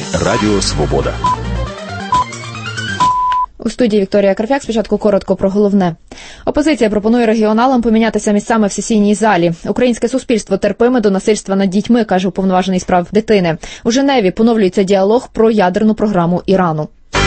Радіо Свобода. У студії Вікторія Карп'як. Спочатку коротко про головне. Опозиція пропонує регіоналам помінятися місцями в сесійній залі. Українське суспільство терпиме до насильства над дітьми, каже Уповноважений з прав дитини. У Женеві поновлюється діалог про ядерну програму Ірану.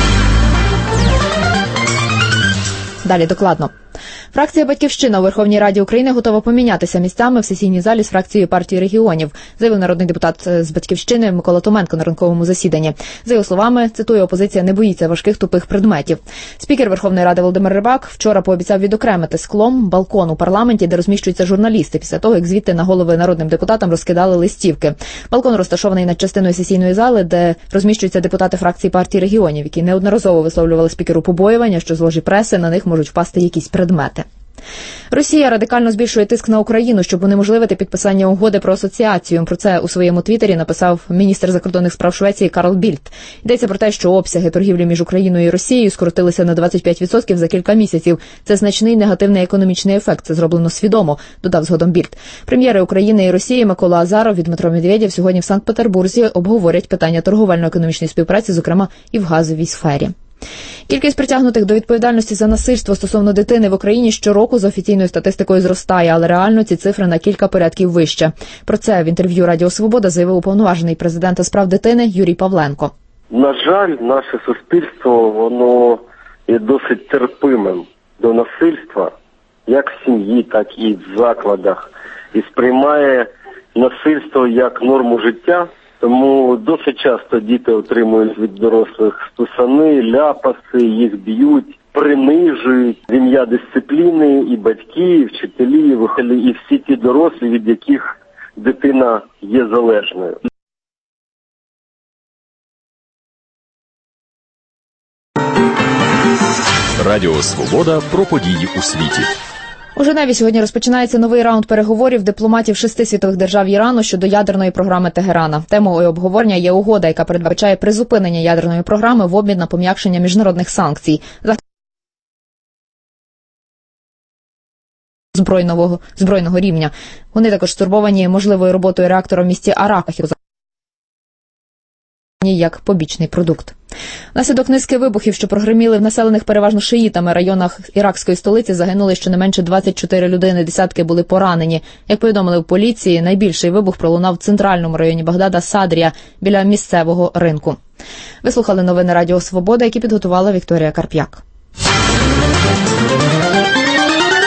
Далі докладно. Фракція «Батьківщина» у Верховній Раді України готова помінятися місцями в сесійній залі з фракцією партії регіонів, заявив народний депутат з «Батьківщини» Микола Томенко на ранковому засіданні. За його словами, цитую, опозиція не боїться важких тупих предметів. Спікер Верховної Ради Володимир Рибак вчора пообіцяв відокремити склом балкон у парламенті, де розміщуються журналісти, після того, як звідти на голови народним депутатам розкидали листівки. Балкон розташований над частиною сесійної зали, де розміщуються депутати фракції партії регіонів, які неодноразово висловлювали спікеру побоювання, що з ложі преси на них можуть впасти якісь предмети. Росія радикально збільшує тиск на Україну, щоб унеможливити підписання угоди про асоціацію. Про це у своєму твіттері написав міністр закордонних справ Швеції Карл Більд. Йдеться про те, що обсяги торгівлі між Україною і Росією скоротилися на 25% за кілька місяців. Це значний негативний економічний ефект. Це зроблено свідомо, додав згодом Більд. Прем'єри України і Росії Микола Азаров і Дмитро Медведєв сьогодні в Санкт-Петербурзі обговорять питання торговельно-економічної співпраці, зокрема і в газовій сфері. Кількість притягнутих до відповідальності за насильство стосовно дитини в Україні щороку за офіційною статистикою зростає, але реально ці цифри на кілька порядків вище. Про це в інтерв'ю Радіо Свобода заявив уповноважений президента з прав дитини Юрій Павленко. На жаль, наше суспільство, воно є досить терпимим до насильства, як в сім'ї, так і в закладах, і сприймає насильство як норму життя. Тому досить часто діти отримують від дорослих стусани, ляпаси, їх б'ють, принижують в ім'я дисципліни і батьки, і вчителі, і вихователі, і всі ті дорослі, від яких дитина є залежною. Радіо Свобода про події у світі. У Женеві сьогодні розпочинається новий раунд переговорів дипломатів 6 світових держав Ірану щодо ядерної програми Тегерана. Темою обговорення є угода, яка передбачає призупинення ядерної програми в обмін на пом'якшення міжнародних санкцій. Збройного рівня. Вони також стурбовані можливою роботою реактора в місті Араках як побічний продукт. Внаслідок низки вибухів, що прогриміли в населених переважно шиїтами районах іракської столиці, загинули щонайменше 24 людини, десятки були поранені. Як повідомили в поліції, найбільший вибух пролунав в центральному районі Багдада Садрія, біля місцевого ринку. Ви слухали новини Радіо Свобода, які підготувала Вікторія Карп'як.